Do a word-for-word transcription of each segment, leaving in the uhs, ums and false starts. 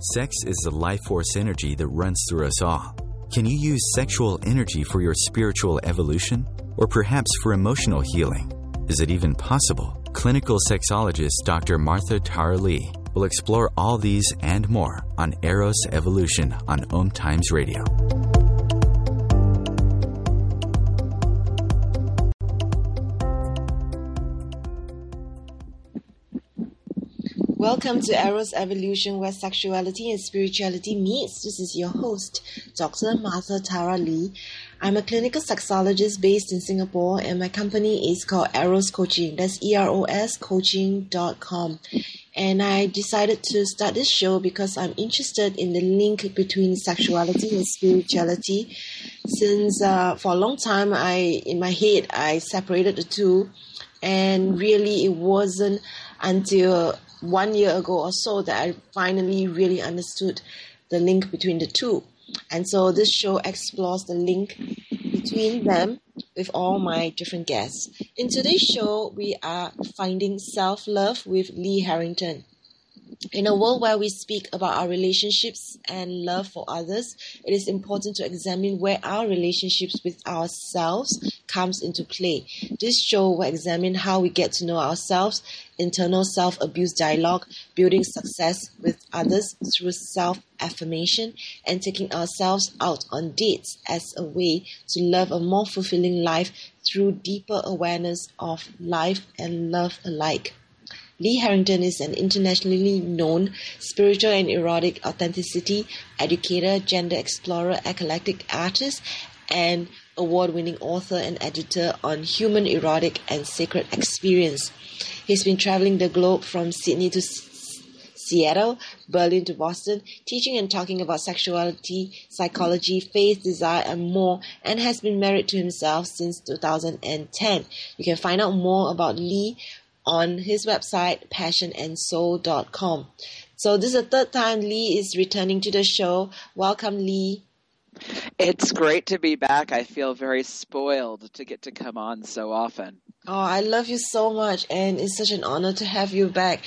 Sex is the life force energy that runs through us all. Can you use sexual energy for your spiritual evolution? Or perhaps for emotional healing? Is it even possible? Clinical sexologist Doctor Martha Tara Lee will explore all these and more on Eros Evolution on Om Times Radio. Welcome to Eros Evolution, where sexuality and spirituality meets. This is your host, Doctor Martha Tara Lee. I'm a clinical sexologist based in Singapore, and my company is called Eros Coaching. That's E R O S coaching dot com. And I decided to start this show because I'm interested in the link between sexuality and spirituality. Since uh, for a long time, I in my head, I separated the two. And really, it wasn't until one year ago or so that I finally really understood the link between the two. And so this show explores the link between them with all my different guests. In today's show, we are finding self-love with Lee Harrington. In a world where we speak about our relationships and love for others, it is important to examine where our relationships with ourselves comes into play. This show will examine how we get to know ourselves, internal self-abuse dialogue, building success with others through self-affirmation, and taking ourselves out on dates as a way to live a more fulfilling life through deeper awareness of life and love alike. Lee Harrington is an internationally known spiritual and erotic authenticity educator, gender explorer, eclectic artist, and award-winning author and editor on human erotic and sacred experience. He's been traveling the globe from Sydney to Seattle, Berlin to Boston, teaching and talking about sexuality, psychology, faith, desire, and more, and has been married to himself since two thousand ten. You can find out more about Lee on his website, passion and soul dot com. So this is the third time Lee is returning to the show. Welcome, Lee. It's great to be back. I feel very spoiled to get to come on so often. Oh, I love you so much, and it's such an honor to have you back.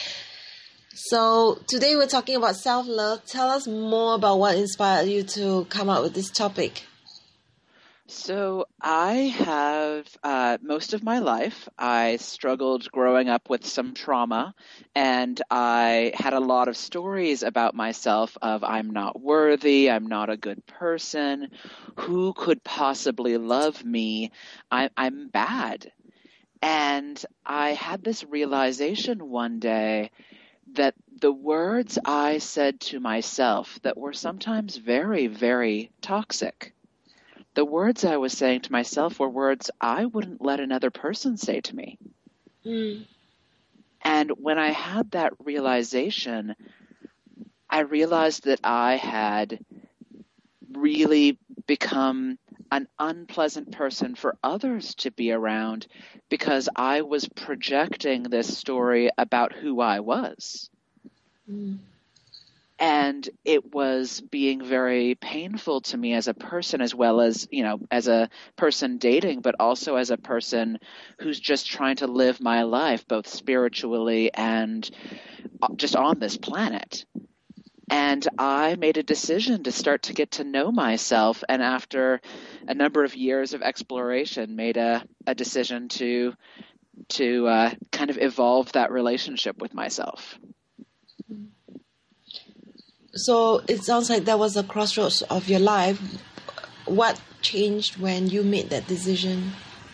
So today we're talking about self-love. Tell us more about what inspired you to come up with this topic. So I have, uh, most of my life, I struggled growing up with some trauma, and I had a lot of stories about myself of I'm not worthy, I'm not a good person, who could possibly love me, I, I'm bad. And I had this realization one day that the words I said to myself that were sometimes very, very toxic, the words I was saying to myself were words I wouldn't let another person say to me. Mm. And when I had that realization, I realized that I had really become an unpleasant person for others to be around because I was projecting this story about who I was. Mm. And it was being very painful to me as a person, as well as, you know, as a person dating, but also as a person who's just trying to live my life, both spiritually and just on this planet. And I made a decision to start to get to know myself. And after a number of years of exploration, made a, a decision to, to uh, kind of evolve that relationship with myself. So it sounds like that was a crossroads of your life. What changed when you made that decision?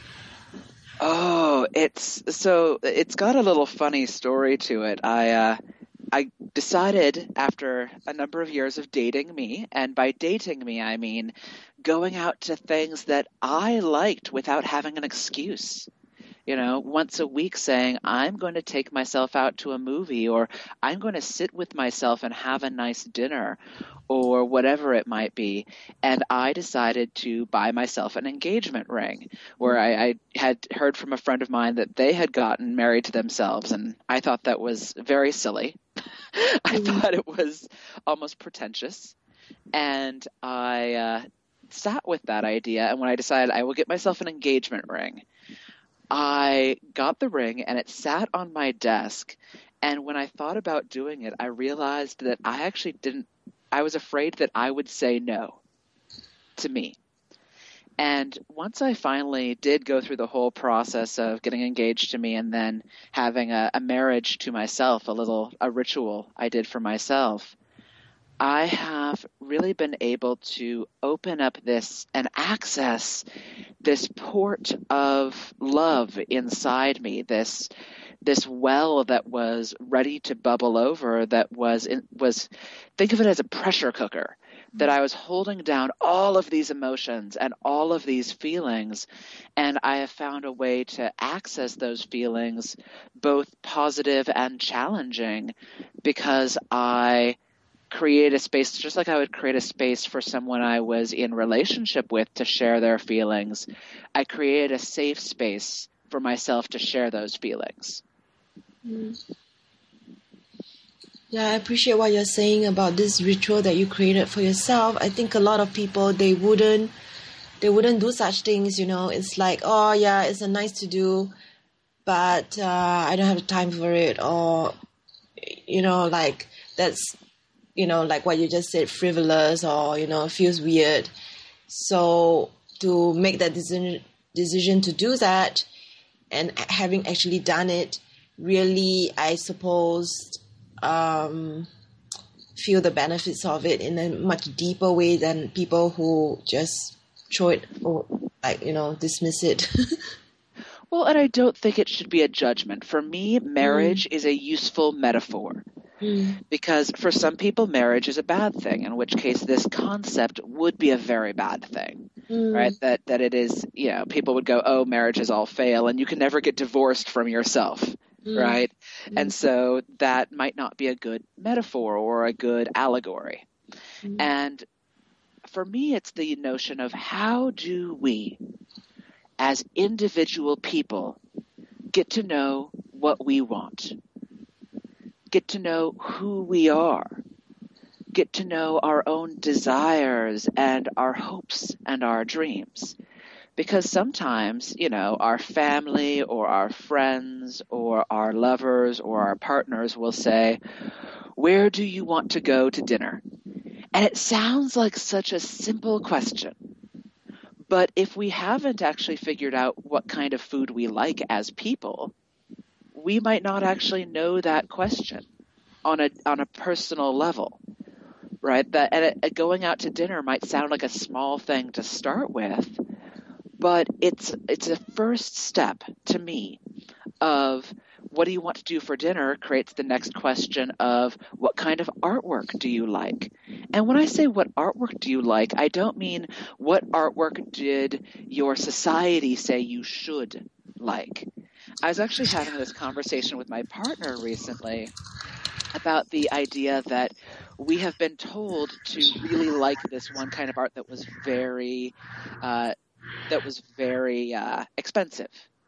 Oh, it's so it's got a little funny story to it. I uh, I decided after a number of years of dating me, and by dating me I mean going out to things that I liked without having an excuse. You know, once a week saying, I'm going to take myself out to a movie, or I'm going to sit with myself and have a nice dinner, or whatever it might be. And I decided to buy myself an engagement ring, where I, I had heard from a friend of mine that they had gotten married to themselves, and I thought that was very silly. I thought it was almost pretentious. And I uh, sat with that idea, and when I decided I will get myself an engagement ring, I got the ring and it sat on my desk, and when I thought about doing it, I realized that I actually didn't I was afraid that I would say no to me. And once I finally did go through the whole process of getting engaged to me and then having a, a marriage to myself, a little a ritual I did for myself, I have really been able to open up this and access this port of love inside me, this this well that was ready to bubble over, that was in, was think of it as a pressure cooker, that I was holding down all of these emotions and all of these feelings, and I have found a way to access those feelings, both positive and challenging, because I create a space, just like I would create a space for someone I was in relationship with to share their feelings. I created a safe space for myself to share those feelings. Mm. Yeah, I appreciate what you're saying about this ritual that you created for yourself. I think a lot of people, they wouldn't, they wouldn't do such things, you know. It's like, oh yeah, it's a nice to do, but uh, I don't have the time for it, or, you know, like that's, you know, like what you just said, frivolous, or, you know, feels weird. So to make that decision, decision to do that, and having actually done it, really, I suppose, um, feel the benefits of it in a much deeper way than people who just throw it, or like, you know, dismiss it. Well, and I don't think it should be a judgment. For me, marriage mm. is a useful metaphor. Mm. Because for some people, marriage is a bad thing, in which case this concept would be a very bad thing, mm. right? That that it is, you know, people would go, oh, marriages all fail, and you can never get divorced from yourself, mm. right? Mm. And so that might not be a good metaphor or a good allegory. Mm. And for me, it's the notion of how do we, as individual people, get to know what we want, get to know who we are, get to know our own desires and our hopes and our dreams. Because sometimes, you know, our family or our friends or our lovers or our partners will say, where do you want to go to dinner? And it sounds like such a simple question. But if we haven't actually figured out what kind of food we like as people, we might not actually know that question on a on a personal level, right? That and it, going out to dinner might sound like a small thing to start with, but it's it's a first step to me of what do you want to do for dinner creates the next question of what kind of artwork do you like? And when I say what artwork do you like, I don't mean what artwork did your society say you should like. I was actually having this conversation with my partner recently about the idea that we have been told to really like this one kind of art that was very, uh, that was very uh, expensive.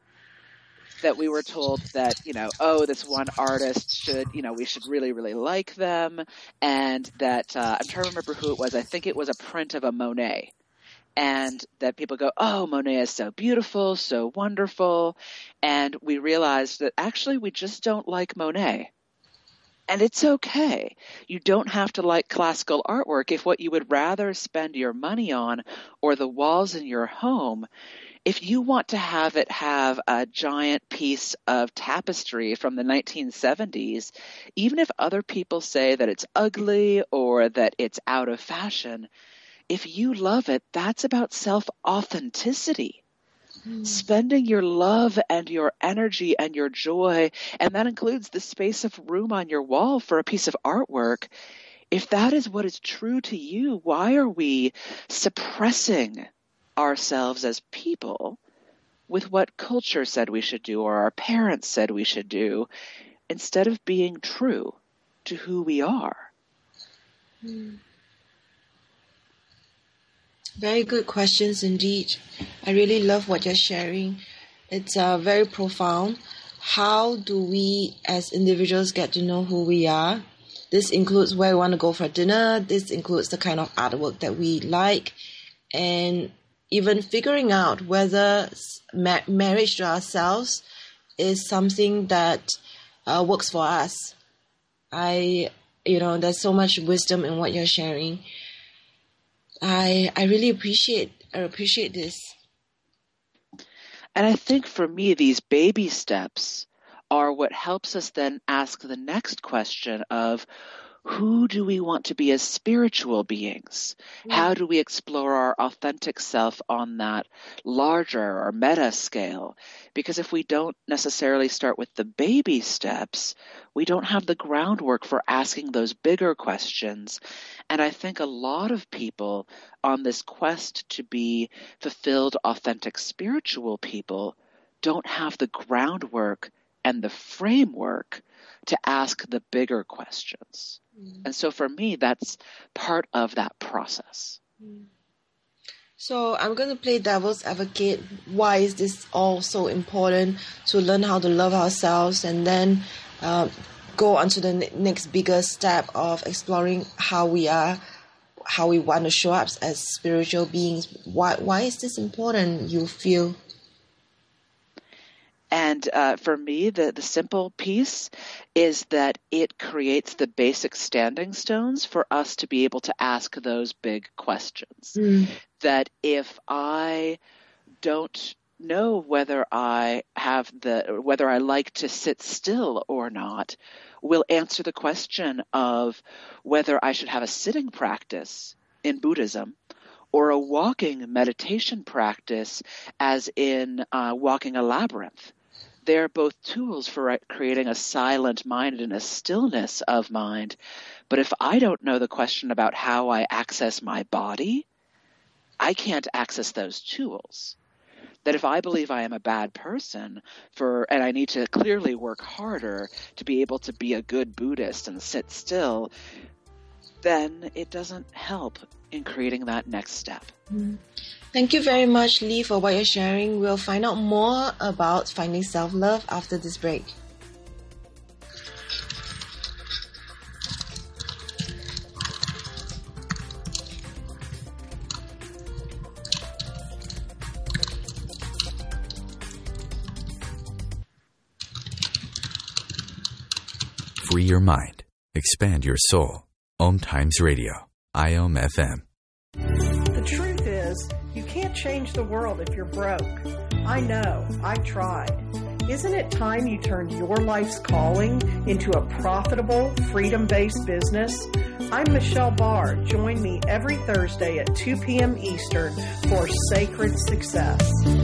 That we were told that, you know, oh, this one artist should, you know, we should really, really like them, and that uh, I'm trying to remember who it was. I think it was a print of a Monet. And that people go, oh, Monet is so beautiful, so wonderful. And we realized that actually we just don't like Monet. And it's okay. You don't have to like classical artwork if what you would rather spend your money on or the walls in your home. If you want to have it have a giant piece of tapestry from the nineteen seventies, even if other people say that it's ugly or that it's out of fashion, if you love it, that's about self-authenticity. Mm. Spending your love and your energy and your joy, and that includes the space of room on your wall for a piece of artwork. If that is what is true to you, why are we suppressing ourselves as people with what culture said we should do or our parents said we should do, instead of being true to who we are? Mm. Very good questions indeed. I really love what you're sharing. It's uh, very profound. How do we as individuals get to know who we are? This includes where we want to go for dinner. This includes the kind of artwork that we like. And even figuring out whether ma- marriage to ourselves is something that uh, works for us. I You know, there's so much wisdom in what you're sharing. I I really appreciate I appreciate this. And I think for me, these baby steps are what helps us then ask the next question of, who do we want to be as spiritual beings? Mm. How do we explore our authentic self on that larger or meta scale? Because if we don't necessarily start with the baby steps, we don't have the groundwork for asking those bigger questions. And I think a lot of people on this quest to be fulfilled, authentic, spiritual people don't have the groundwork and the framework to ask the bigger questions. Mm. And so for me, that's part of that process. Mm. So I'm going to play devil's advocate. Why is this all so important to learn how to love ourselves and then uh, go on to the n- next bigger step of exploring how we are, how we want to show up as spiritual beings? Why, why is this important, you feel? And uh, for me, the, the simple piece is that it creates the basic standing stones for us to be able to ask those big questions. Mm. That if I don't know whether I have the, whether I like to sit still or not, will answer the question of whether I should have a sitting practice in Buddhism or a walking meditation practice, as in uh, walking a labyrinth. They're both tools for creating a silent mind and a stillness of mind. But if I don't know the question about how I access my body, I can't access those tools. That if I believe I am a bad person for, and I need to clearly work harder to be able to be a good Buddhist and sit still, then it doesn't help in creating that next step. Mm. Thank you very much, Lee, for what you're sharing. We'll find out more about finding self-love after this break. Free your mind. Expand your soul. Om Times Radio. I O M F M. The truth is, you can't change the world if you're broke. I know. I've tried. Isn't it time you turned your life's calling into a profitable, freedom-based business? I'm Michelle Barr. Join me every Thursday at two p.m. Eastern for Sacred Success.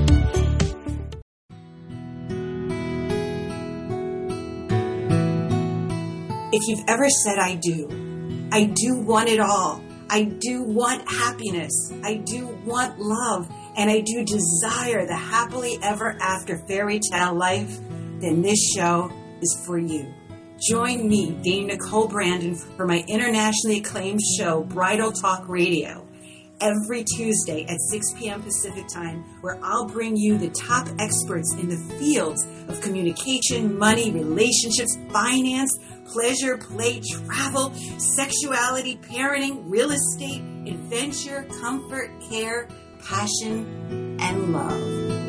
If you've ever said, I do, I do want it all. I do want happiness. I do want love. And I do desire the happily ever after fairy tale life, then this show is for you. Join me, Dame Nicole Brandon, for my internationally acclaimed show, Bridal Talk Radio, every Tuesday at six p.m. Pacific Time, where I'll bring you the top experts in the fields of communication, money, relationships, finance, pleasure, play, travel, sexuality, parenting, real estate, adventure, comfort, care, passion, and love.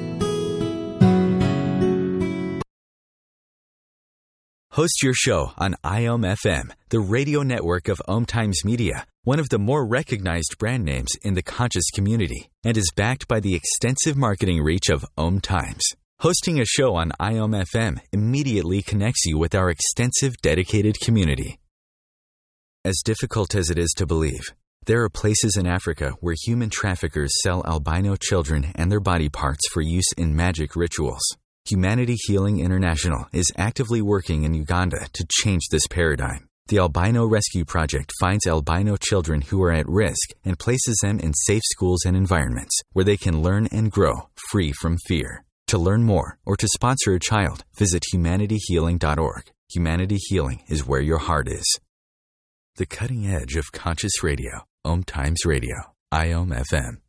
Host your show on I O M F M, the radio network of Om Times Media, one of the more recognized brand names in the conscious community, and is backed by the extensive marketing reach of Om Times. Hosting a show on I O M F M immediately connects you with our extensive dedicated community. As difficult as it is to believe, there are places in Africa where human traffickers sell albino children and their body parts for use in magic rituals. Humanity Healing International is actively working in Uganda to change this paradigm. The Albino Rescue Project finds albino children who are at risk and places them in safe schools and environments where they can learn and grow free from fear. To learn more or to sponsor a child, visit humanity healing dot org. Humanity Healing is where your heart is. The cutting edge of conscious radio. Om Times Radio. I O M F M.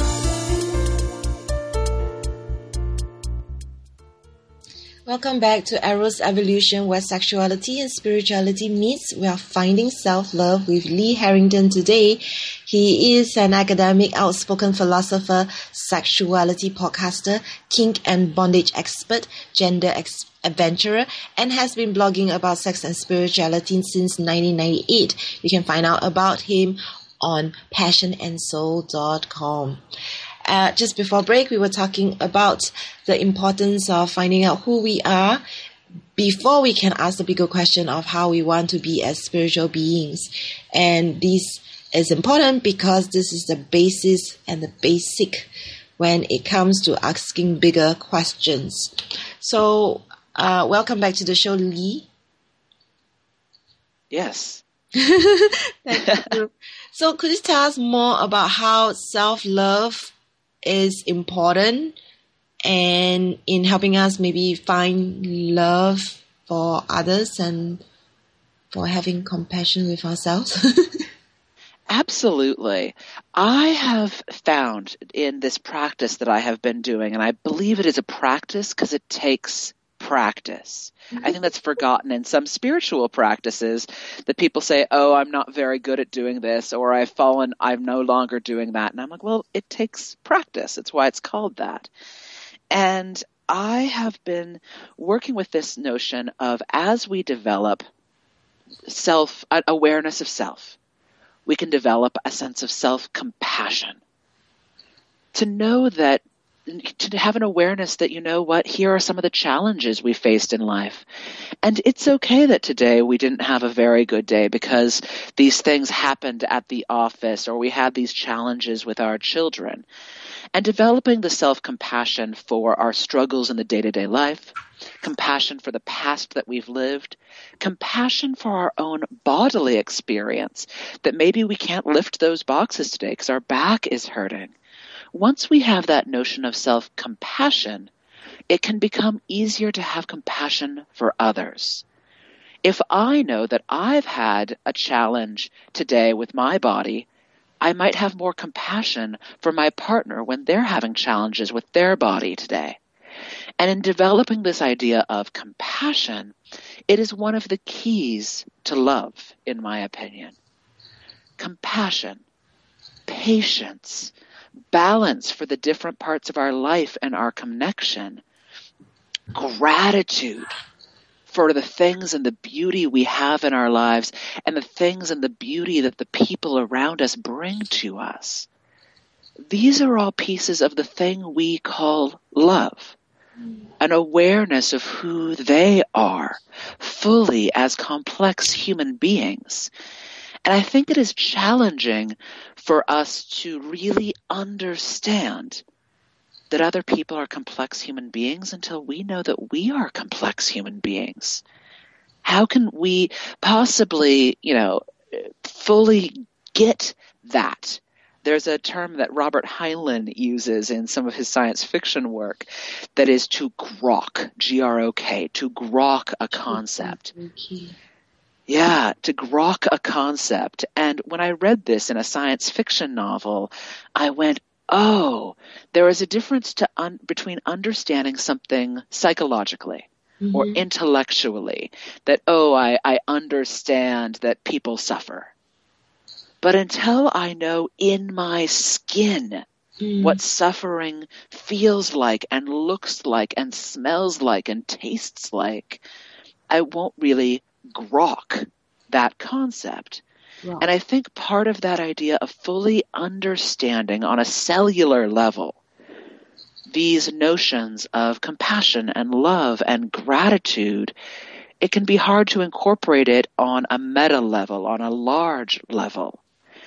Welcome back to Eros Evolution, where sexuality and spirituality meets. We are finding self-love with Lee Harrington today. He is an academic, outspoken philosopher, sexuality podcaster, kink and bondage expert, gender ex- adventurer, and has been blogging about sex and spirituality since nineteen ninety-eight. You can find out about him on passion and soul dot com. Uh, just before break, we were talking about the importance of finding out who we are before we can ask the bigger question of how we want to be as spiritual beings. And this is important because this is the basis and the basic when it comes to asking bigger questions. So, uh, welcome back to the show, Lee. Yes. Thank you. So could you tell us more about how self-love is important and in helping us maybe find love for others and for having compassion with ourselves? Absolutely. I have found in this practice that I have been doing, and I believe it is a practice because it takes practice. I think that's forgotten in some spiritual practices that people say, oh, I'm not very good at doing this, or I've fallen, I'm no longer doing that. And I'm like, well, it takes practice. It's why it's called that. And I have been working with this notion of as we develop self, awareness of self, we can develop a sense of self-compassion. To know that, to have an awareness that, you know what, here are some of the challenges we faced in life. And it's okay that today we didn't have a very good day because these things happened at the office or we had these challenges with our children. And developing the self-compassion for our struggles in the day-to-day life, compassion for the past that we've lived, compassion for our own bodily experience, that maybe we can't lift those boxes today because our back is hurting. Once we have that notion of self-compassion, it can become easier to have compassion for others. If I know that I've had a challenge today with my body, I might have more compassion for my partner when they're having challenges with their body today. And in developing this idea of compassion, it is one of the keys to love, in my opinion. Compassion, patience, balance for the different parts of our life and our connection, gratitude for the things and the beauty we have in our lives and the things and the beauty that the people around us bring to us. These are all pieces of the thing we call love, an awareness of who they are fully as complex human beings. And I think it is challenging for us to really understand that other people are complex human beings until we know that we are complex human beings. How can we possibly, you know, fully get that? There's a term that Robert Heinlein uses in some of his science fiction work that is to grok, G R O K, to grok a concept. Okay. Yeah, to grok a concept. And when I read this in a science fiction novel, I went, oh, there is a difference to un- between understanding something psychologically mm-hmm. or intellectually, that, oh, I, I understand that people suffer. But until I know in my skin mm. what suffering feels like and looks like and smells like and tastes like, I won't really grok that concept. Wow. And I think part of that idea of fully understanding on a cellular level these notions of compassion and love and gratitude, it can be hard to incorporate it on a meta level, on a large level.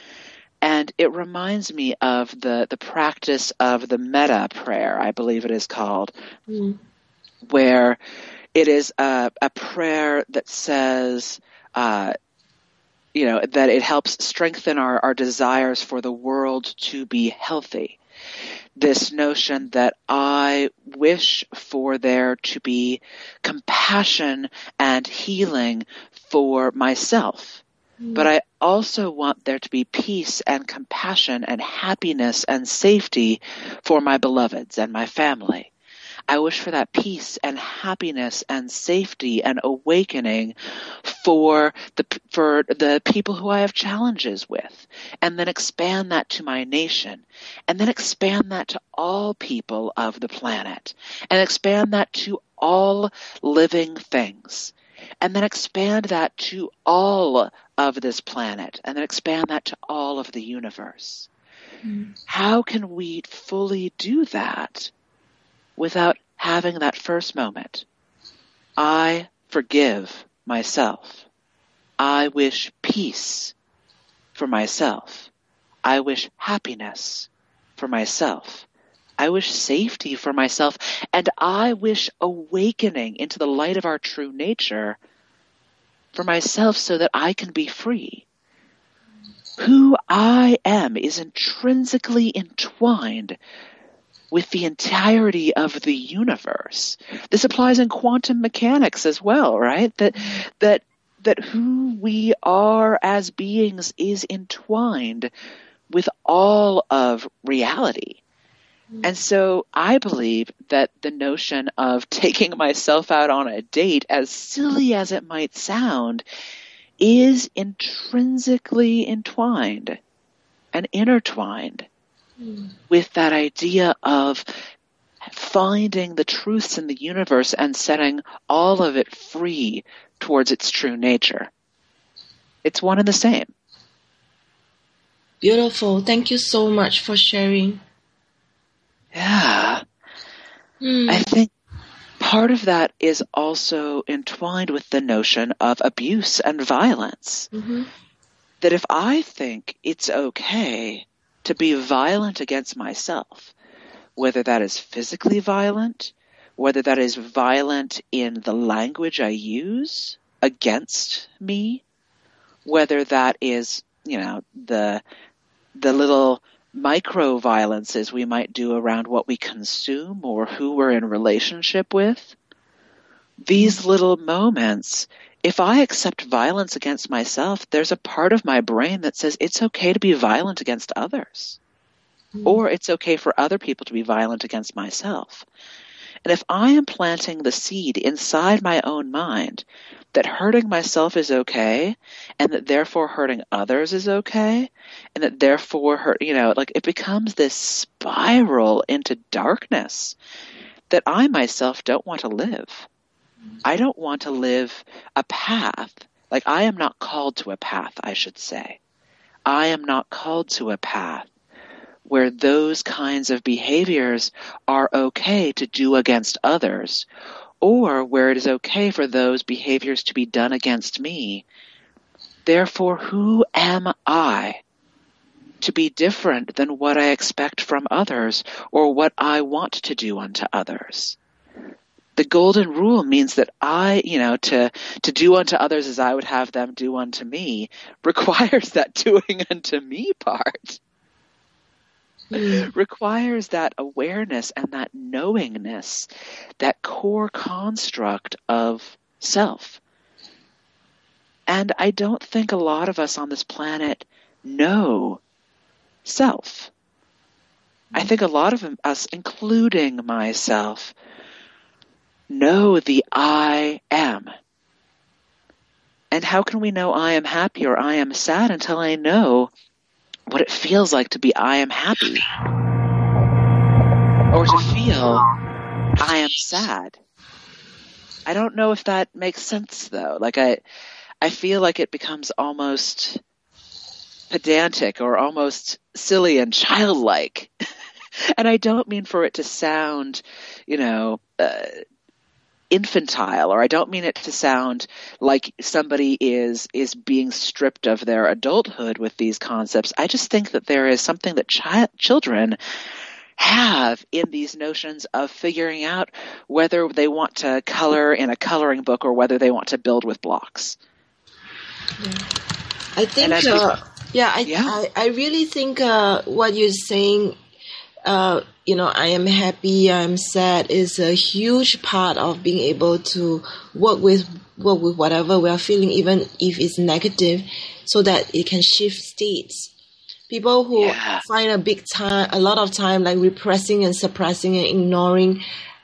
And it reminds me of the, the practice of the metta prayer, I believe it is called, mm. where it is a, a prayer that says, uh, you know, that it helps strengthen our, our desires for the world to be healthy. This notion that I wish for there to be compassion and healing for myself. Mm. But I also want there to be peace and compassion and happiness and safety for my beloveds and my family. I wish for that peace and happiness and safety and awakening for the for the people who I have challenges with, and then expand that to my nation, and then expand that to all people of the planet, and expand that to all living things, and then expand that to all of this planet, and then expand that to all of the universe. Mm. How can we fully do that without having that first moment? I forgive myself. I wish peace for myself. I wish happiness for myself. I wish safety for myself. And I wish awakening into the light of our true nature for myself so that I can be free. Who I am is intrinsically entwined with the entirety of the universe. This applies in quantum mechanics as well, right? That that that who we are as beings is entwined with all of reality. And so I believe that the notion of taking myself out on a date, as silly as it might sound, is intrinsically entwined and intertwined mm. with that idea of finding the truths in the universe and setting all of it free towards its true nature. It's one and the same. Beautiful. Thank you so much for sharing. Yeah. Mm. I think part of that is also entwined with the notion of abuse and violence. Mm-hmm. That if I think it's okay to be violent against myself, whether that is physically violent, whether that is violent in the language I use against me, whether that is, you know, the the little micro violences we might do around what we consume or who we're in relationship with. These little moments, if I accept violence against myself, there's a part of my brain that says it's okay to be violent against others. Mm. Or it's okay for other people to be violent against myself. And if I am planting the seed inside my own mind that hurting myself is okay, and that therefore hurting others is okay, and that therefore hurt, you know, like it becomes this spiral into darkness that I myself don't want to live. I don't want to live a path. Like I am not called to a path, I should say. I am not called to a path where those kinds of behaviors are okay to do against others, or where it is okay for those behaviors to be done against me. Therefore, who am I to be different than what I expect from others or what I want to do unto others? The golden rule means that I, you know, to, to do unto others as I would have them do unto me requires that doing unto me part. Mm. Requires that awareness and that knowingness, that core construct of self. And I don't think a lot of us on this planet know self. I think a lot of us, including myself, know the I am. And how can we know I am happy or I am sad until I know what it feels like to be I am happy, or to feel I am sad? I don't know if that makes sense though. Like I, I feel like it becomes almost pedantic or almost silly and childlike. And I don't mean for it to sound, you know, uh, infantile, or I don't mean it to sound like somebody is is being stripped of their adulthood with these concepts. I just think that there is something that chi- children have in these notions of figuring out whether they want to color in a coloring book or whether they want to build with blocks. Yeah. I think, uh, yeah, I, yeah. I, I really think uh, what you're saying, uh, you know, I am happy, I'm sad, is a huge part of being able to work with work with whatever we are feeling, even if it's negative, so that it can shift states. People who yeah. find a big time, a lot of time, like repressing and suppressing and ignoring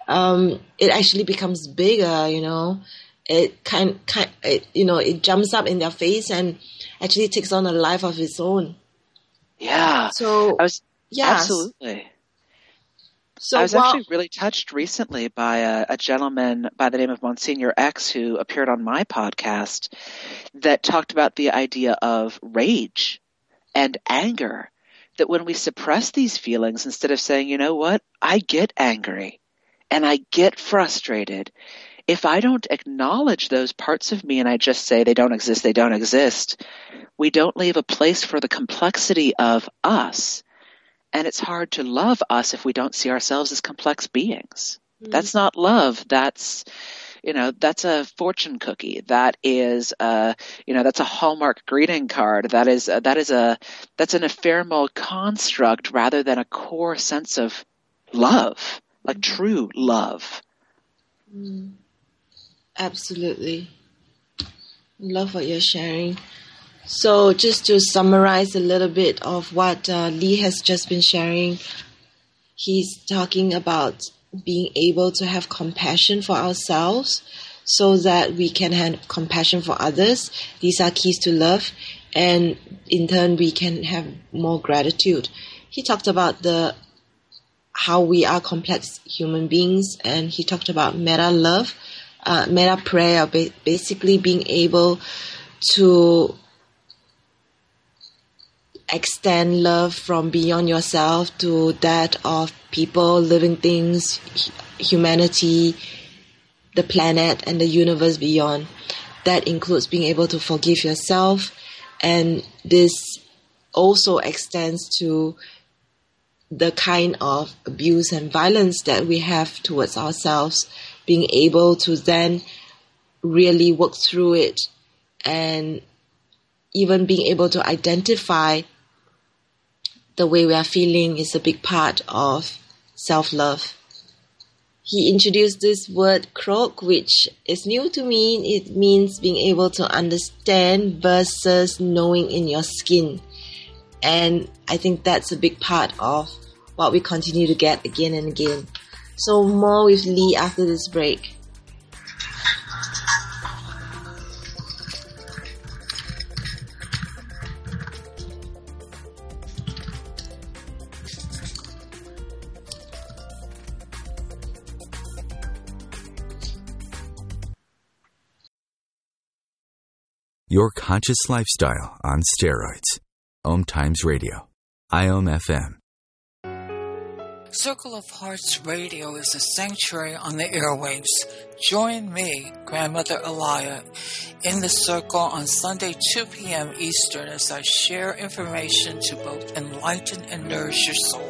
um, it actually becomes bigger, you know. It kind, kind, it, you know, it jumps up in their face and actually takes on a life of its own. Yeah. So, I was, yeah. Absolutely. So I was while, actually really touched recently by a, a gentleman by the name of Monsignor X who appeared on my podcast that talked about the idea of rage and anger, that when we suppress these feelings, instead of saying, you know what, I get angry and I get frustrated, if I don't acknowledge those parts of me and I just say they don't exist, they don't exist, we don't leave a place for the complexity of us. And it's hard to love us if we don't see ourselves as complex beings. Mm. That's not love. That's, you know, that's a fortune cookie. That is, uh, you know, that's a Hallmark greeting card. That is, uh, that is a, that's an ephemeral construct rather than a core sense of love, like mm. true love. Mm. Absolutely. Love what you're sharing. So just to summarize a little bit of what uh, Lee has just been sharing, he's talking about being able to have compassion for ourselves so that we can have compassion for others. These are keys to love, and in turn we can have more gratitude. He talked about the how we are complex human beings, and he talked about metta love, uh, metta prayer, ba- basically being able to extend love from beyond yourself to that of people, living things, humanity, the planet, and the universe beyond. That includes being able to forgive yourself, and this also extends to the kind of abuse and violence that we have towards ourselves, being able to then really work through it, and even being able to identify the way we are feeling is a big part of self-love. He introduced this word krok, which is new to me. It means being able to understand versus knowing in your skin. And I think that's a big part of what we continue to get again and again. So more with Lee after this break. Your conscious lifestyle on steroids. Om Times Radio. I O M F M. Circle of Hearts Radio is a sanctuary on the airwaves. Join me, Grandmother Elia, in the circle on Sunday, two p.m. Eastern, as I share information to both enlighten and nourish your soul.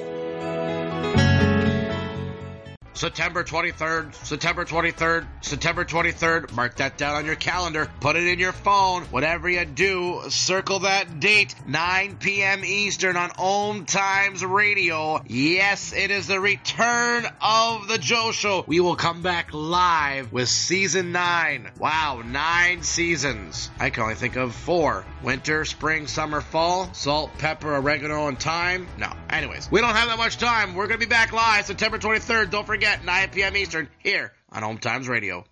September twenty-third, September twenty-third, September twenty-third. Mark that down on your calendar. Put it in your phone. Whatever you do, circle that date. nine p.m. Eastern on Om Times Radio. Yes, it is the return of the Joe Show. We will come back live with season nine. Wow, nine seasons. I can only think of four. Winter, spring, summer, fall. Salt, pepper, oregano, and thyme. No. Anyways, we don't have that much time. We're going to be back live September twenty-third. Don't forget. nine p.m. Eastern, here on Om Times Radio.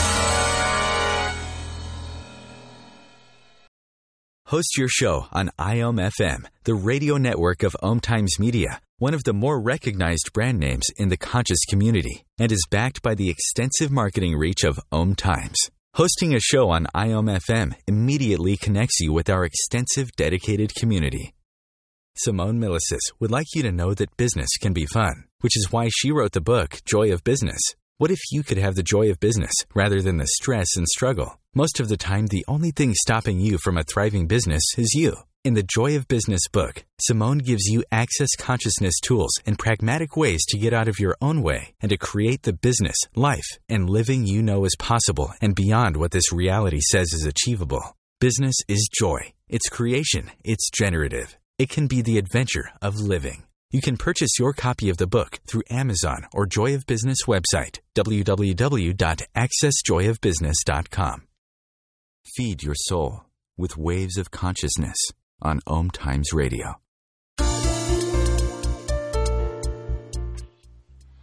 Host your show on I O M F M, the radio network of Om Times Media, one of the more recognized brand names in the conscious community, and is backed by the extensive marketing reach of Om Times. Hosting a show on I O M F M immediately connects you with our extensive dedicated community. Simone Milasas would like you to know that business can be fun, which is why she wrote the book, Joy of Business. What if you could have the joy of business rather than the stress and struggle? Most of the time, the only thing stopping you from a thriving business is you. In the Joy of Business book, Simone gives you access consciousness tools and pragmatic ways to get out of your own way and to create the business, life, and living you know is possible and beyond what this reality says is achievable. Business is joy. It's creation. It's generative. It can be the adventure of living. You can purchase your copy of the book through Amazon or Joy of Business website, w w w dot access joy of business dot com. Feed your soul with waves of consciousness on Om Times Radio.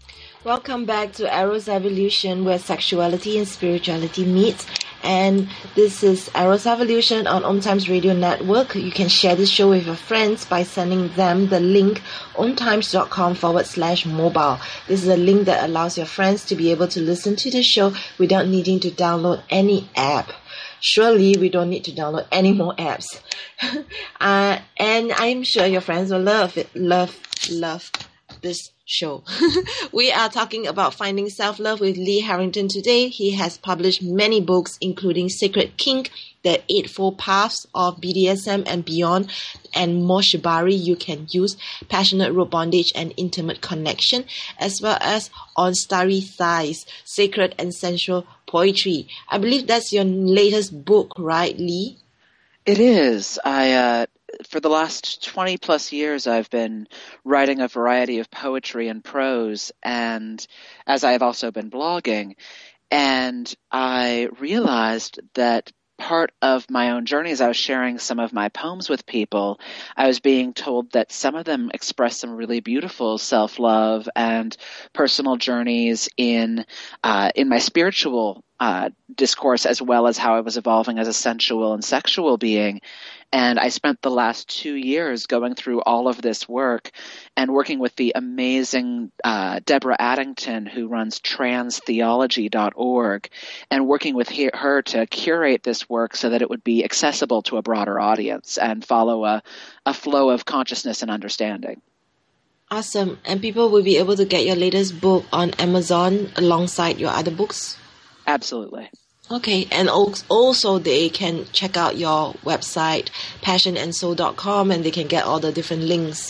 Welcome back to Eros Evolution, where sexuality and spirituality meet. And this is Eros Evolution on Om Times Radio Network. You can share this show with your friends by sending them the link omtimes.com forward slash mobile. This is a link that allows your friends to be able to listen to the show without needing to download any app. Surely we don't need to download any more apps. uh, and I'm sure your friends will love it, love, love this show. We are talking about finding self-love with Lee Harrington today. He has published many books, including Sacred Kink, The Eightfold Paths of B D S M and Beyond, and more shibari you can use, Passionate Rope Bondage and Intimate Connection, as well as On Starry Thighs, Sacred and Sensual Poetry. I believe that's your latest book, right, Lee? It is. I, uh, for the last twenty plus years, I've been writing a variety of poetry and prose, and as I have also been blogging, and I realized that part of my own journey as I was sharing some of my poems with people, I was being told that some of them express some really beautiful self-love and personal journeys in uh, in my spiritual uh, discourse, as well as how I was evolving as a sensual and sexual being. And I spent the last two years going through all of this work and working with the amazing uh, Deborah Addington, who runs trans theology dot org, and working with he- her to curate this work so that it would be accessible to a broader audience and follow a, a flow of consciousness and understanding. Awesome. And people will be able to get your latest book on Amazon alongside your other books? Absolutely. Okay, and also they can check out your website, passion and soul dot com, and they can get all the different links.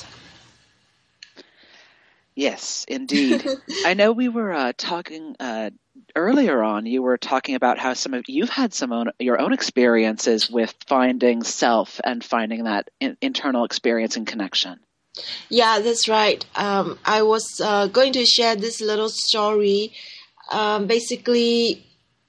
Yes, indeed. I know we were uh, talking uh, earlier on, you were talking about how some of you've had some own, your own experiences with finding self and finding that in, internal experience and connection. Yeah, that's right. Um, I was uh, going to share this little story. Um, basically,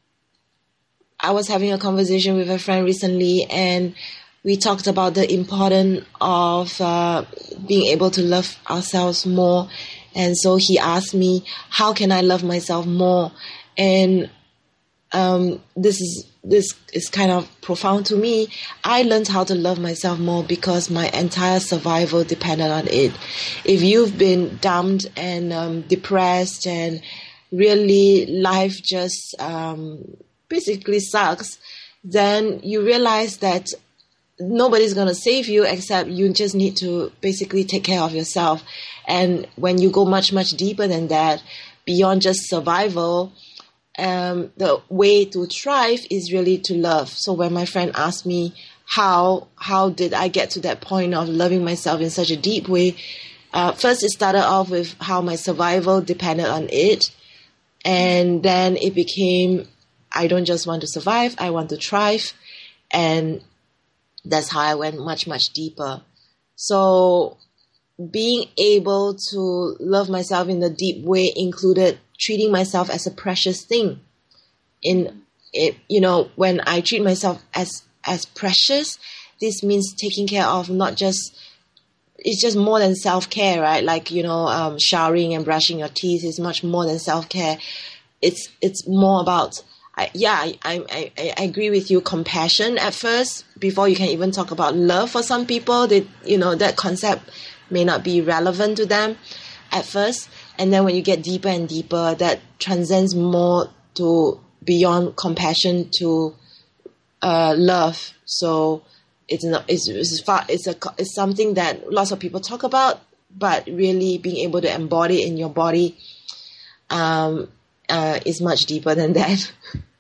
I was having a conversation with a friend recently, and we talked about the importance of uh, being able to love ourselves more. And so he asked me, how can I love myself more? And um, this is this is kind of profound to me. I learned how to love myself more because my entire survival depended on it. If you've been dumped and um, depressed and really life just um, basically sucks, then you realize that nobody's going to save you except you just need to basically take care of yourself. And when you go much, much deeper than that, beyond just survival, um, the way to thrive is really to love. So when my friend asked me how how did I get to that point of loving myself in such a deep way, uh, first it started off with how my survival depended on it. And then it became, I don't just want to survive, I want to thrive. And that's how I went much, much deeper. So being able to love myself in a deep way included treating myself as a precious thing. In it, you know, when I treat myself as as precious, this means taking care of not just, it's just more than self-care, right? Like, you know, um, showering and brushing your teeth is much more than self-care. It's it's more about, I, yeah, I, I I I agree with you. Compassion at first, before you can even talk about love. For some people, they, you know, that concept may not be relevant to them at first, and then when you get deeper and deeper, that transcends more to beyond compassion to uh, love. So it's not it's it's, far, it's a it's something that lots of people talk about, but really being able to embody in your body um, uh, is much deeper than that.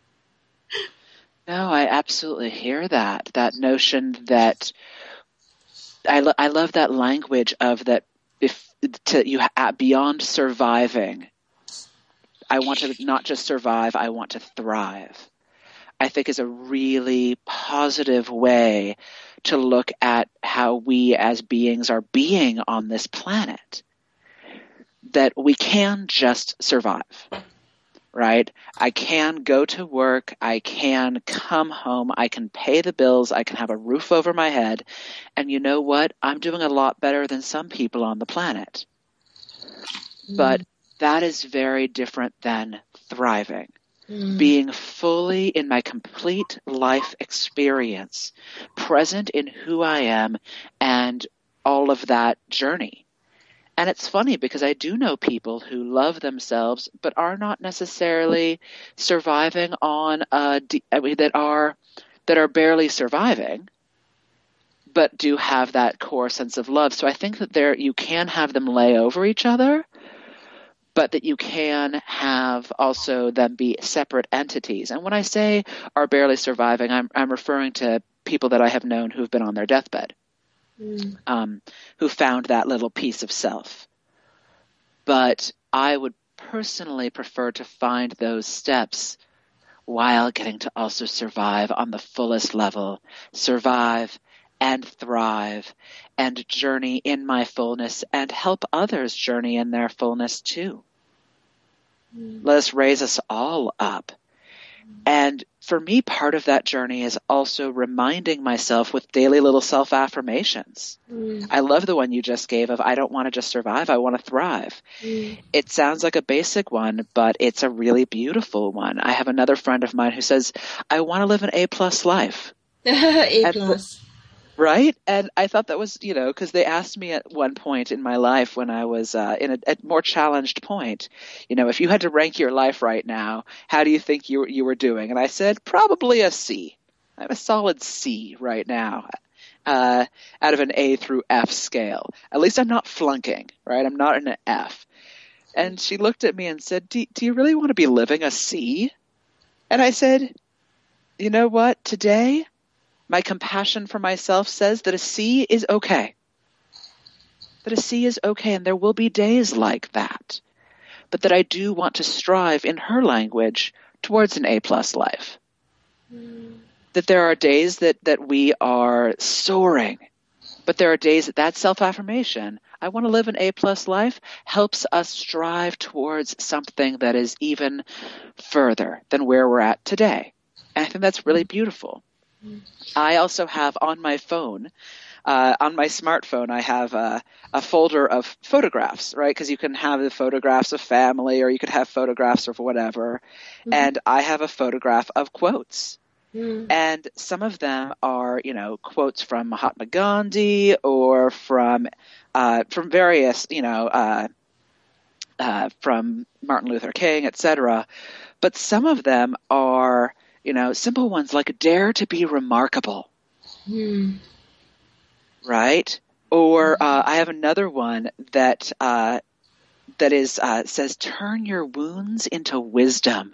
No, I absolutely hear that. That notion that I, lo- I love that language of that. If to you uh, beyond surviving, I want to not just survive. I want to thrive. I think is a really positive way to look at how we as beings are being on this planet. That we can just survive. Right? I can go to work, I can come home, I can pay the bills, I can have a roof over my head, and you know what? I'm doing a lot better than some people on the planet. Mm. But that is very different than thriving. Mm. Being fully in my complete life experience, present in who I am and all of that journey. And it's funny because I do know people who love themselves but are not necessarily surviving on a de- I mean, that are that are barely surviving, but do have that core sense of love. So I think that there you can have them lay over each other, but that you can have also them be separate entities. And when I say are barely surviving, I'm I'm referring to people that I have known who've been on their deathbed. Mm. Um, who found that little piece of self. But I would personally prefer to find those steps while getting to also survive on the fullest level, survive and thrive and journey in my fullness and help others journey in their fullness too. Mm. Let us raise us all up. And for me, part of that journey is also reminding myself with daily little self-affirmations. Mm. I love the one you just gave of, I don't want to just survive, I want to thrive. Mm. It sounds like a basic one, but it's a really beautiful one. I have another friend of mine who says, I want to live an A-plus life. A And- plus. Right? And I thought that was, you know, because they asked me at one point in my life when I was uh, in a, a more challenged point, you know, if you had to rank your life right now, how do you think you, you were doing? And I said, probably a C. I'm a solid C right now, uh, out of an A through F scale. At least I'm not flunking, right? I'm not in an F. And she looked at me and said, do, do you really want to be living a C? And I said, you know what, today my compassion for myself says that a C is okay. That a C is okay, and there will be days like that. But that I do want to strive, in her language, towards an A-plus life. Mm. That there are days that, that we are soaring, but there are days that that self-affirmation, I want to live an A-plus life, helps us strive towards something that is even further than where we're at today. And I think that's really beautiful. I also have on my phone, uh, on my smartphone, I have a, a folder of photographs, right? Because you can have the photographs of family or you could have photographs of whatever. Mm-hmm. And I have a photograph of quotes. Mm. And some of them are, you know, quotes from Mahatma Gandhi or from uh, from various, you know, uh, uh, from Martin Luther King, et cetera. But some of them are, you know, simple ones like dare to be remarkable, mm. right? Or uh, I have another one that uh, that is uh, says turn your wounds into wisdom.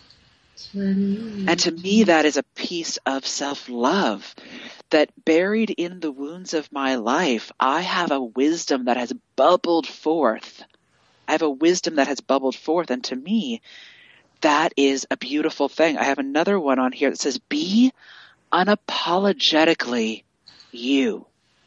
Mm. And to me, that is a piece of self-love, that buried in the wounds of my life, I have a wisdom that has bubbled forth. I have a wisdom that has bubbled forth, and to me, that is a beautiful thing. I have another one on here that says, be unapologetically you.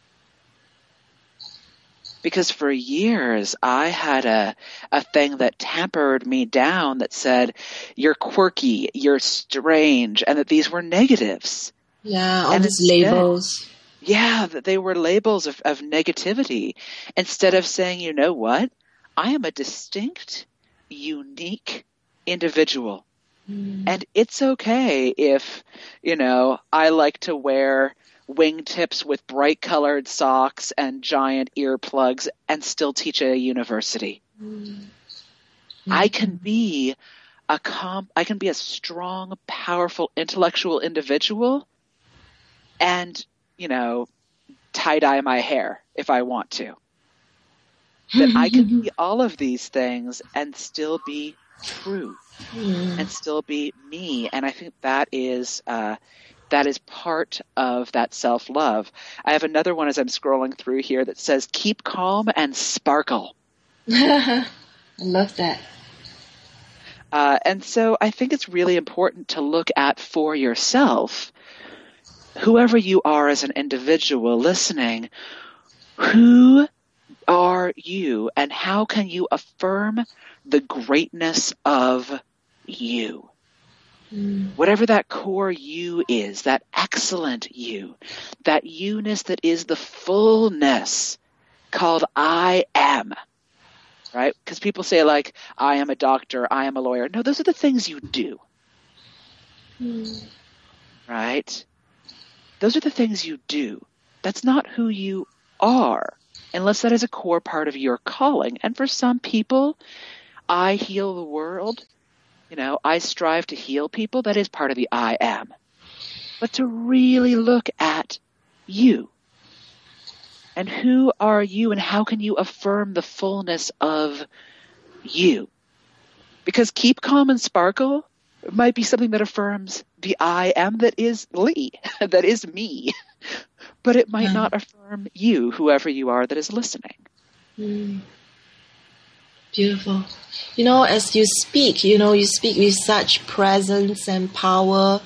Because for years, I had a, a thing that tampered me down that said, you're quirky, you're strange, and that these were negatives. Yeah, all and these instead, labels. Yeah, that they were labels of, of negativity. Instead of saying, you know what? I am a distinct, unique individual. Mm. And it's okay if, you know, I like to wear wingtips with bright colored socks and giant earplugs and still teach at a university. Mm. I can be a comp, I can be a strong, powerful, intellectual individual and, you know, tie-dye my hair if I want to. That I can be all of these things and still be true. Mm. And still be me. And I think that is uh, that is part of that self-love. I have another one as I'm scrolling through here that says, keep calm and sparkle. I love that. Uh, and so I think it's really important to look at for yourself, whoever you are as an individual listening, who are you and how can you affirm the greatness of you? Mm. Whatever that core you is, that excellent you, that you-ness that is the fullness called I am. right? Because people say, like, I am a doctor, I am a lawyer. No, those are the things you do, Mm. right? Those are the things you do. That's not who you are, unless that is a core part of your calling. And for some people, I heal the world. You know, I strive to heal people. That is part of the I am. But to really look at you. And who are you, and how can you affirm the fullness of you? Because keep calm and sparkle might be something that affirms the I am that is Lee, that is me. But it might Yeah. not affirm you, whoever you are that is listening. Mm. Beautiful. You know, as you speak, you know, you speak with such presence and power.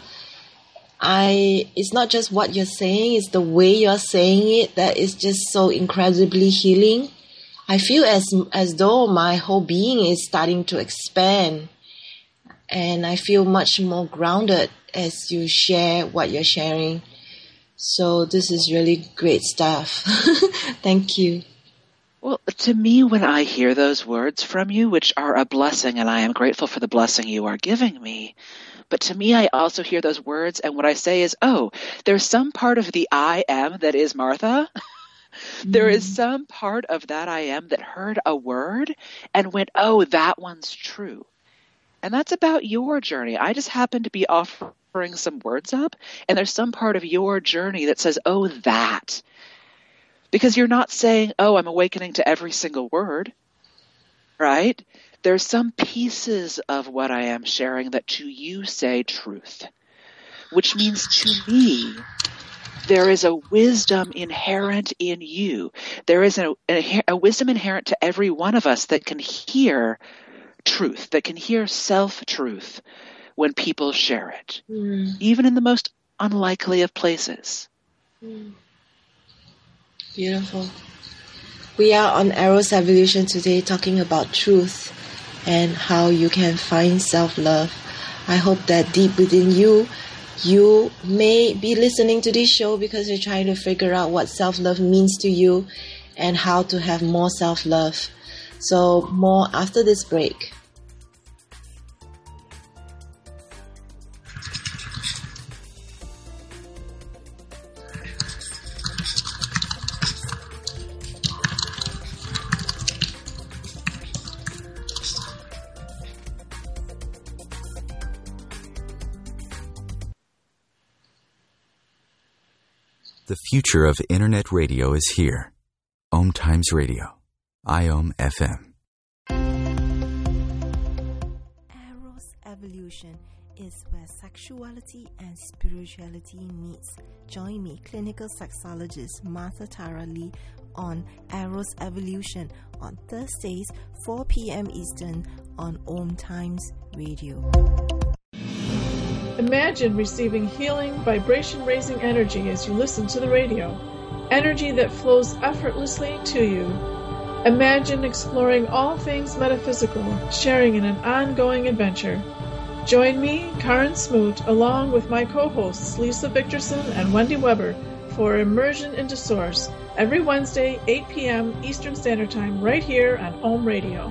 I, it's not just what you're saying, it's the way you're saying it that is just so incredibly healing. I feel as, as though my whole being is starting to expand. And I feel much more grounded as you share what you're sharing. So this is really great stuff. Thank you. Well, to me, when I hear those words from you, which are a blessing, and I am grateful for the blessing you are giving me, but to me, I also hear those words, and what I say is, oh, there's some part of the I am that is Martha. There is some part of that I am that heard a word and went, oh, that one's true. And that's about your journey. I just happen to be offering some words up, and there's some part of your journey that says, oh, that. Because you're not saying, oh, I'm awakening to every single word, right? There's some pieces of what I am sharing that to you say truth, which means to me, there is a wisdom inherent in you. There is a, a, a wisdom inherent to every one of us that can hear truth, that can hear self-truth when people share it, Mm. even in the most unlikely of places. Mm. Beautiful. We are on Eros Evolution today talking about truth and how you can find self-love. I hope that deep within you, you may be listening to this show because you're trying to figure out what self-love means to you and how to have more self-love. So more after this break. The future of Internet radio is here. Om Times Radio. I O M F M. Eros Evolution is where sexuality and spirituality meets. Join me, clinical sexologist Martha Tara Lee, on Eros Evolution on Thursdays, four p.m. Eastern on Om Times Radio. Imagine receiving healing, vibration-raising energy as you listen to the radio. Energy that flows effortlessly to you. Imagine exploring all things metaphysical, sharing in an ongoing adventure. Join me, Karen Smoot, along with my co-hosts Lisa Victorson and Wendy Weber for Immersion into Source every Wednesday, eight p.m. Eastern Standard Time, right here on Om Radio.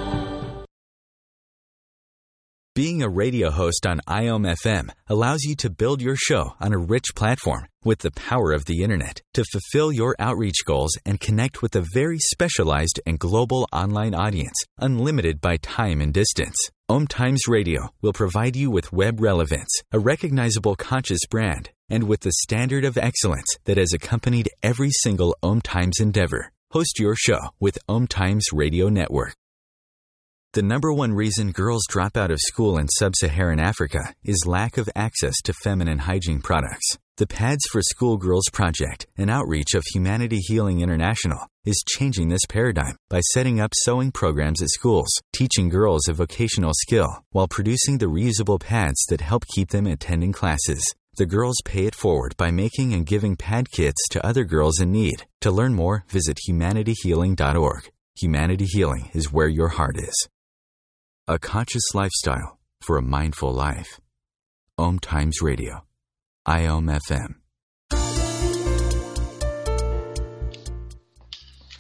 Being a radio host on I O M F M allows you to build your show on a rich platform with the power of the Internet to fulfill your outreach goals and connect with a very specialized and global online audience, unlimited by time and distance. Om Times Radio will provide you with web relevance, a recognizable conscious brand, and with the standard of excellence that has accompanied every single Om Times endeavor. Host your show with Om Times Radio Network. The number one reason girls drop out of school in sub-Saharan Africa is lack of access to feminine hygiene products. The Pads for Schoolgirls Project, an outreach of Humanity Healing International, is changing this paradigm by setting up sewing programs at schools, teaching girls a vocational skill, while producing the reusable pads that help keep them attending classes. The girls pay it forward by making and giving pad kits to other girls in need. To learn more, visit humanity healing dot org. Humanity Healing is where your heart is. A conscious lifestyle for a mindful life. Om Times Radio. I O M F M.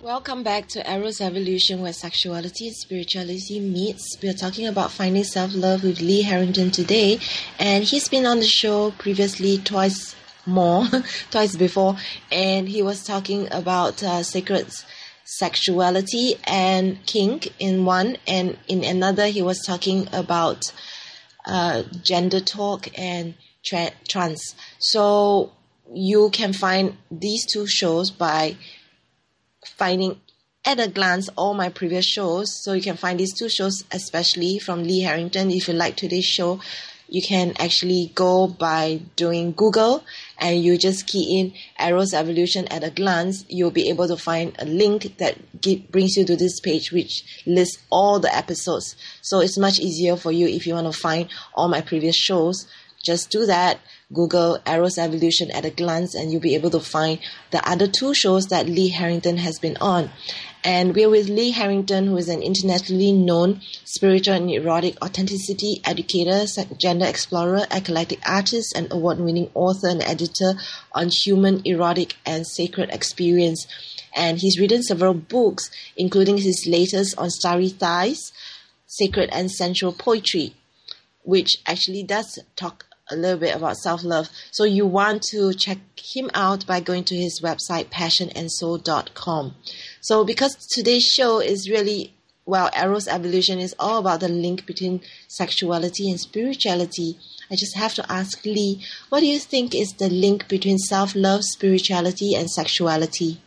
Welcome back to Eros Evolution, where sexuality and spirituality meets. We are talking about finding self-love with Lee Harrington today, and he's been on the show previously twice more, twice before, and he was talking about uh, sacred sexuality and kink in one, and in another he was talking about uh, gender talk and tra- trans. So you can find these two shows by finding at a glance all my previous shows. So you can find these two shows, especially from Lee Harrington. If you like today's show, you can actually go by doing Google and you just key in Eros Evolution at a glance. You'll be able to find a link that give, brings you to this page, which lists all the episodes. So it's much easier for you if you want to find all my previous shows. Just do that. Google Eros Evolution at a glance and you'll be able to find the other two shows that Lee Harrington has been on. And we're with Lee Harrington, who is an internationally known spiritual and erotic authenticity educator, gender explorer, eclectic artist, and award-winning author and editor on human, erotic, and sacred experience. And he's written several books, including his latest on Starry Thighs, Sacred and Sensual Poetry, which actually does talk a little bit about self-love. So you want to check him out by going to his website, passion and soul dot com. So because today's show is really, well, Eros Evolution is all about the link between sexuality and spirituality, I just have to ask Lee, what do you think is the link between self-love, spirituality, and sexuality?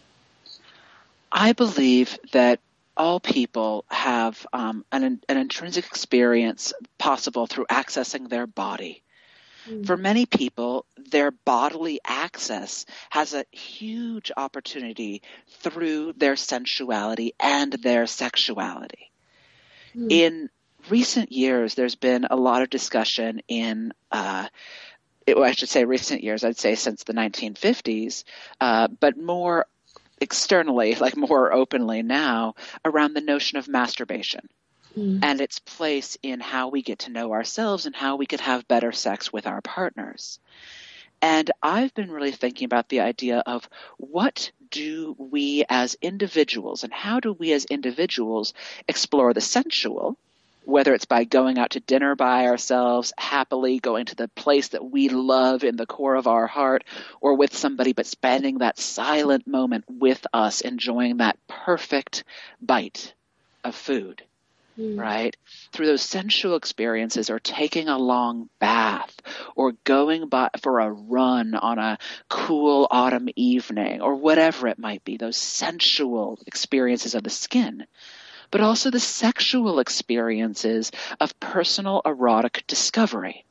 I believe that all people have um, an, an intrinsic experience possible through accessing their body. Mm. For many people, their bodily access has a huge opportunity through their sensuality and their sexuality. Mm. In recent years, there's been a lot of discussion in, uh, it, well, I should say recent years, I'd say since the nineteen fifties, uh, but more externally, like more openly now, around the notion of masturbation. Mm. And its place in how we get to know ourselves and how we could have better sex with our partners. And I've been really thinking about the idea of what do we as individuals and how do we as individuals explore the sensual, whether it's by going out to dinner by ourselves, happily going to the place that we love in the core of our heart, or with somebody, but spending that silent moment with us, enjoying that perfect bite of food. Right? Through those sensual experiences, or taking a long bath, or going by for a run on a cool autumn evening, or whatever it might be, those sensual experiences of the skin, but also the sexual experiences of personal erotic discovery.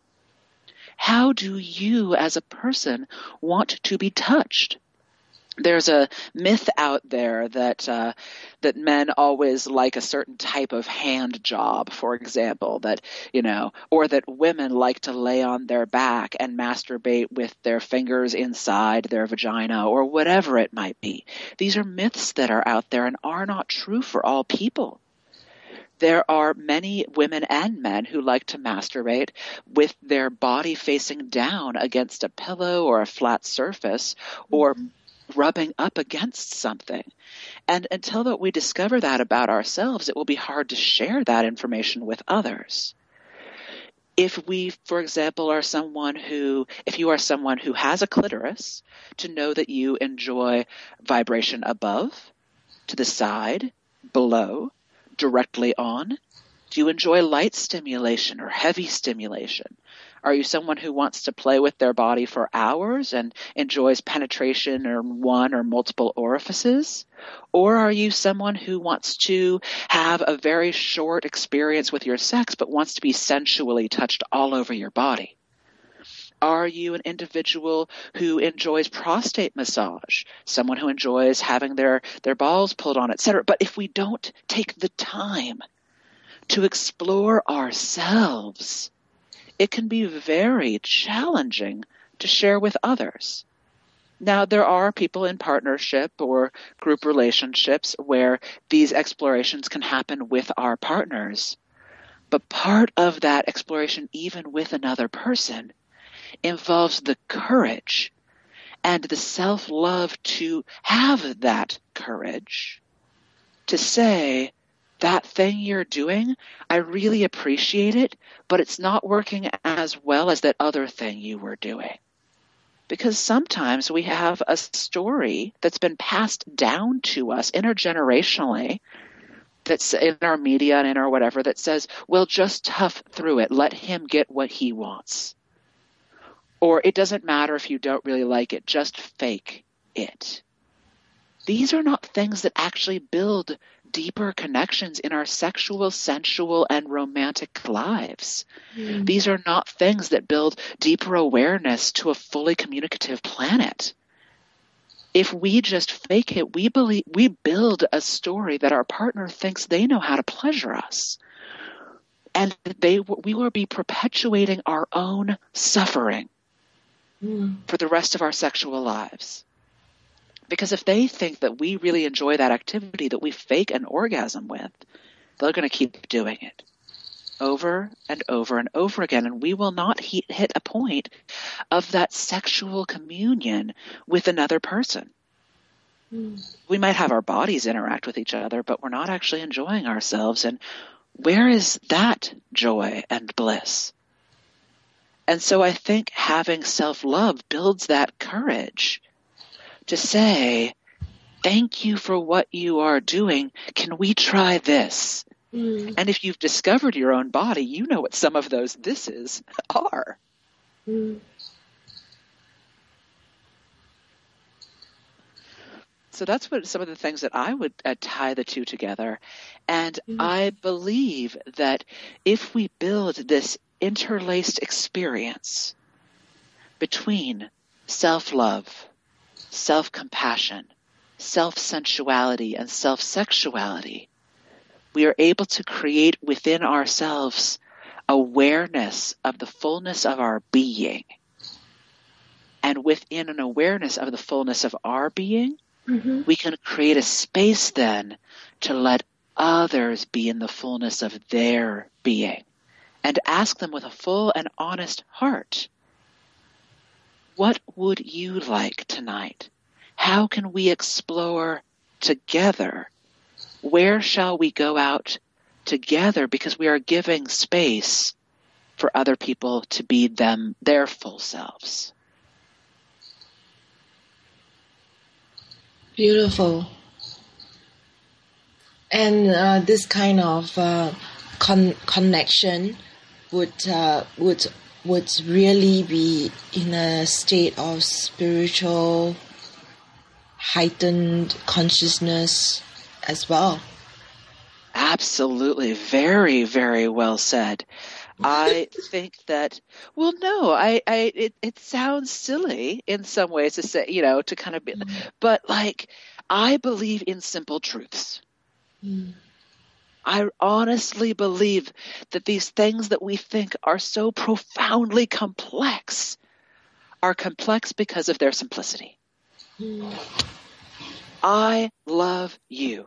How do you as a person want to be touched? There's a myth out there that uh, that men always like a certain type of hand job, for example, that, you know, or that women like to lay on their back and masturbate with their fingers inside their vagina, or whatever it might be. These are myths that are out there and are not true for all people. There are many women and men who like to masturbate with their body facing down against a pillow or a flat surface, or mm-hmm. rubbing up against something. And until that we discover that about ourselves, it will be hard to share that information with others. If we, for example, are someone who, if you are someone who has a clitoris, to know that you enjoy vibration above, to the side, below, directly on. Do you enjoy light stimulation or heavy stimulation? Are you someone who wants to play with their body for hours and enjoys penetration in one or multiple orifices? Or are you someone who wants to have a very short experience with your sex but wants to be sensually touched all over your body? Are you an individual who enjoys prostate massage, someone who enjoys having their, their balls pulled on, et cetera? But if we don't take the time to explore ourselves, it can be very challenging to share with others. Now, there are people in partnership or group relationships where these explorations can happen with our partners. But part of that exploration, even with another person, involves the courage and the self-love to have that courage to say, that thing you're doing, I really appreciate it, but it's not working as well as that other thing you were doing. Because sometimes we have a story that's been passed down to us intergenerationally, that's in our media and in our whatever, that says, well, just tough through it. Let him get what he wants. Or it doesn't matter if you don't really like it, just fake it. These are not things that actually build deeper connections in our sexual, sensual, and romantic lives. Mm. These are not things that build deeper awareness to a fully communicative planet. If we just fake it, we believe we build a story that our partner thinks they know how to pleasure us. And they we will be perpetuating our own suffering mm. for the rest of our sexual lives. Because if they think that we really enjoy that activity that we fake an orgasm with, they're going to keep doing it over and over and over again. And we will not he- hit a point of that sexual communion with another person. Mm. We might have our bodies interact with each other, but we're not actually enjoying ourselves. And where is that joy and bliss? And so I think having self-love builds that courage to say, thank you for what you are doing. Can we try this? Mm. And if you've discovered your own body, you know what some of those thises are. Mm. So that's what some of the things that I would uh, tie the two together. And mm. I believe that if we build this interlaced experience between self-love, self-compassion, self-sensuality, and self-sexuality, we are able to create within ourselves awareness of the fullness of our being. And within an awareness of the fullness of our being, mm-hmm. we can create a space then to let others be in the fullness of their being and ask them with a full and honest heart, what would you like tonight? How can we explore together? Where shall we go out together? Because we are giving space for other people to be them, their full selves. Beautiful. And uh, this kind of uh, con- connection would uh, would would really be in a state of spiritual heightened consciousness as well. Absolutely. Very, very well said. I think that, well, no, I, I, it, it sounds silly in some ways to say, you know, to kind of be, mm. but like, I believe in simple truths. Mm. I honestly believe that these things that we think are so profoundly complex are complex because of their simplicity. Mm. I love you.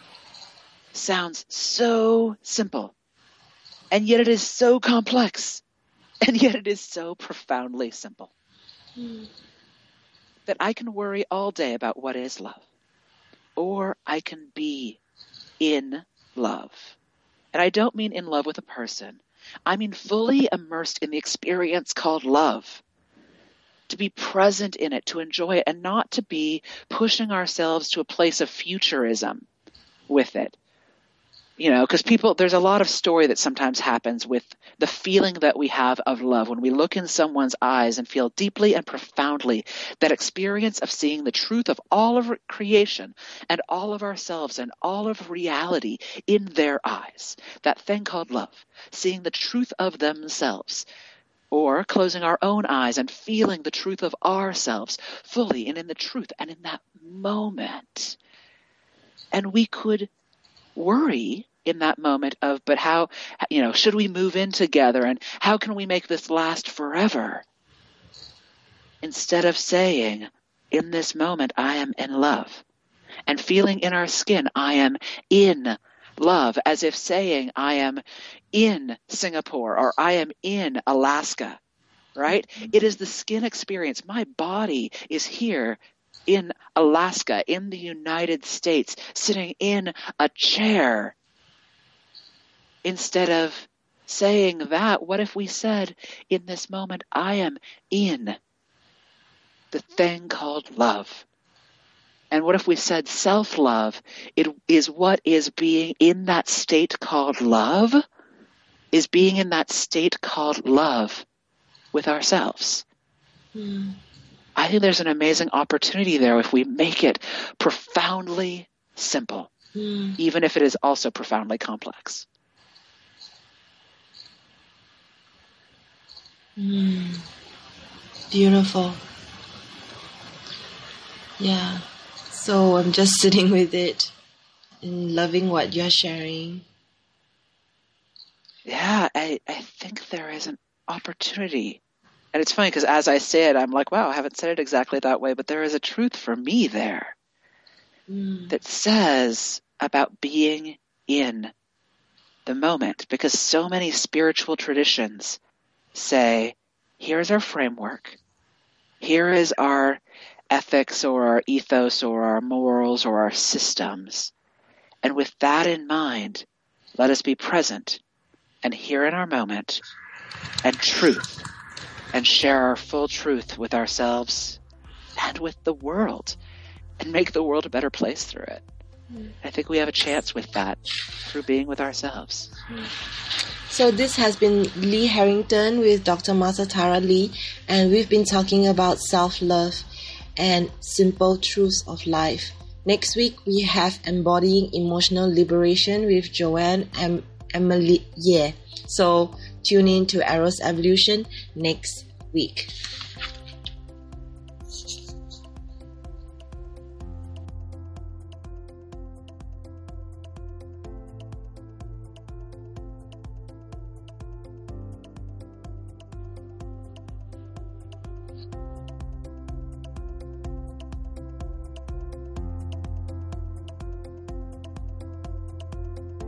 Sounds so simple. And yet it is so complex. And yet it is so profoundly simple. Mm. That I can worry all day about what is love. Or I can be in love. And I don't mean in love with a person. I mean fully immersed in the experience called love. To be present in it, to enjoy it, and not to be pushing ourselves to a place of futurism with it. You know, because people, there's a lot of story that sometimes happens with the feeling that we have of love when we look in someone's eyes and feel deeply and profoundly that experience of seeing the truth of all of creation and all of ourselves and all of reality in their eyes. That thing called love, seeing the truth of themselves. Or closing our own eyes and feeling the truth of ourselves fully and in the truth and in that moment. And we could worry in that moment of, but how, you know, should we move in together and how can we make this last forever? Instead of saying, in this moment, I am in love. And feeling in our skin, I am in love, as if saying, I am in Singapore or I am in Alaska, right? Mm-hmm. It is the skin experience. My body is here in Alaska, in the United States, sitting in a chair. Instead of saying that, what if we said, in this moment, I am in the thing called love? And what if we said self-love, it is what is being in that state called love, is being in that state called love with ourselves. Mm. I think there's an amazing opportunity there if we make it profoundly simple, mm. even if it is also profoundly complex. Mm. Beautiful. Yeah. So I'm just sitting with it and loving what you're sharing. Yeah, I, I think there is an opportunity. And it's funny because as I say it, I'm like, wow, I haven't said it exactly that way, but there is a truth for me there mm. that says about being in the moment. Because so many spiritual traditions say, here's our framework. Here is our ethics or our ethos or our morals or our systems. And with that in mind, let us be present and here in our moment and truth and share our full truth with ourselves and with the world and make the world a better place through it. Mm. I think we have a chance with that through being with ourselves. Mm. So this has been Lee Harrington with Doctor Martha Tara Lee, and we've been talking about self-love and simple truths of life. Next week, we have Embodying Emotional Liberation with Joanne and Emily. Yeah. So tune in to Eros Evolution next week.